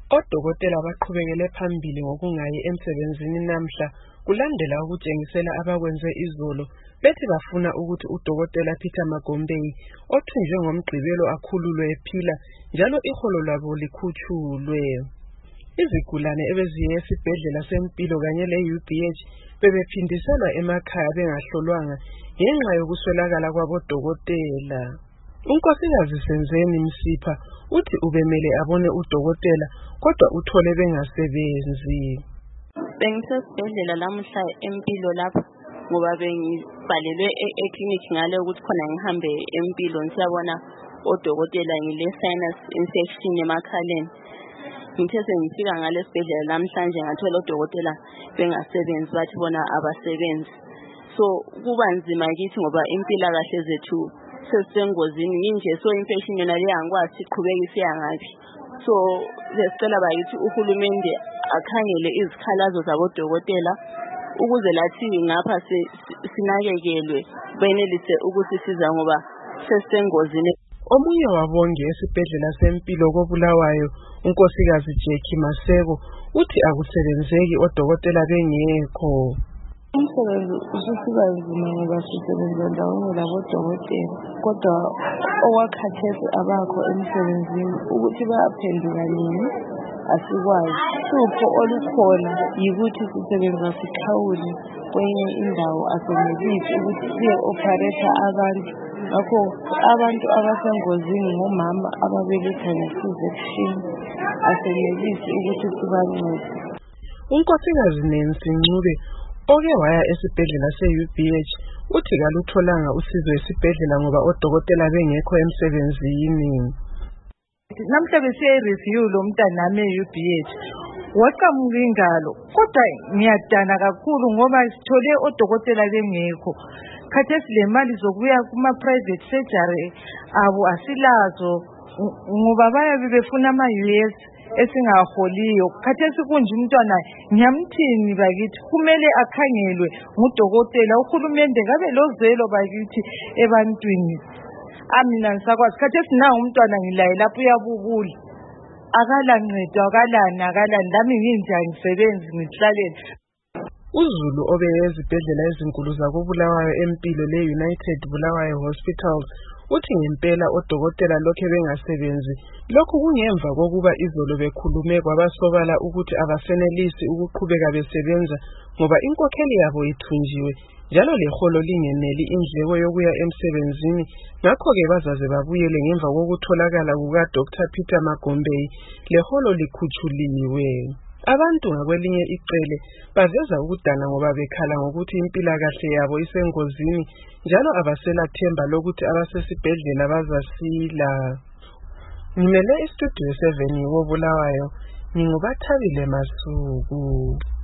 Odokotela baqhubekele phambili ngokungayi emsebenzini namhla kulandela ukutshengisela abakwenze izolo bethi bafuna ukuthi uDokotela Peter Magombei othunjwe ngoMgqibelo akhululwe ephila njalo iholo labo likhutshulwe. Izigulane ebeziye esibhedlela sempilo kanye le-UBH bebephindiselwa emakhaya bengahlolwanga ngenxa yokuswelakala kwabodokotela. Unkosikazi Senzeni Msipha uthi ubemele abone udokotela kodwa uthole bengasebenzi. Bengisesibhedlela lamuhla empilo lapho ngoba bengibhalelwe eklinikhi ngale ukuthi khona ngihambe empilo siyabona odokotela ngile sinus infection emakhaleni. Ngithe sengifika ngale sibhedlela namhlanje ngathola odokotela bengasebenzi bathi bona abasebenzi. So kuba nzima kithi ngoba impilakahle zethu sesengozini nje so infection yona le angikwazi iqhubeka isiya ngapi. So lesicela bayithi uhulumende akhangele izikhalazo zabodokotela ukuze lathi ngapha sinakekelwe benelise ukusisiza ngoba sesengozini. Omunye wabonge esibhedlela sempilo koBulawayo unkosikazi Jackie Maseko uthi akusebenzeki odokotela bengekho. Umsebenzi ususiba nzima ngoba sisebenza ndawonye labodokotela kodwa owakhathesi abakho emsebenzini ukuthi bayaphenduka nini asikwazi. Uhlupho olukhona yikuthi sisebenza sikhawule kwenye indawo asenelisi ukuthi siye-opharetha abantu. Ngakho abantu abasengozini ngomama ababeletha nge-C-section asenelisi ukuthi sibancede. Unkosikazi Nancy Ncube oke waya esibhedlela se-UBH uthi kalutholanga usizo esibhedlela ngoba odokotela bengekho emsebenzini. Namhla besiya i-review lo mntanami e-UBH waqamuka ingalo kodwa ngiyadana kakhulu ngoba sithole odokotela bengekho. Khathesi le mali zokuya kuma-private surgery abo asilazo ngoba bayabe befuna ama-US esingaholiyo. Khathesi kunje umntwana ngiyamthini bakithi kumele akhangelwe ngudokotela. Uhulumende kabe lozelo bakithi ebantwini. Mina ngisakwazi khathesi na umntwana ngilaye lapho uyabubula akala ncedo akalani lami nginjani ngisebenzi ngihlalele. Uzulu obeye ezibhedlela ezinkulu zakoBulawayo empilo le-United Bulawayo Hospitals uthi ngempela odokotela lokhe bengasebenzi. Lokhu kungemva kokuba izolo bekhulume kwabasobala ukuthi abasenelisi ukuqhubeka besebenza ngoba inkokheli yabo ithunjiwe njalo leholo lingeneli indleko yokuya emsebenzini. Ngakho-ke bazaze babuyele ngemva kokutholakala kuka-Dr. Peter Magombei leholo likhutshuliwe. Abantu ngakwelinye icele baveza ukudana ngoba bekhala ngokuthi impilakahle yabo isengozini njalo abaselathemba lokuthi abasesibhedlela bazasila. Ngimele istudio 7 koBulawayo, nginguBathabile Masuku.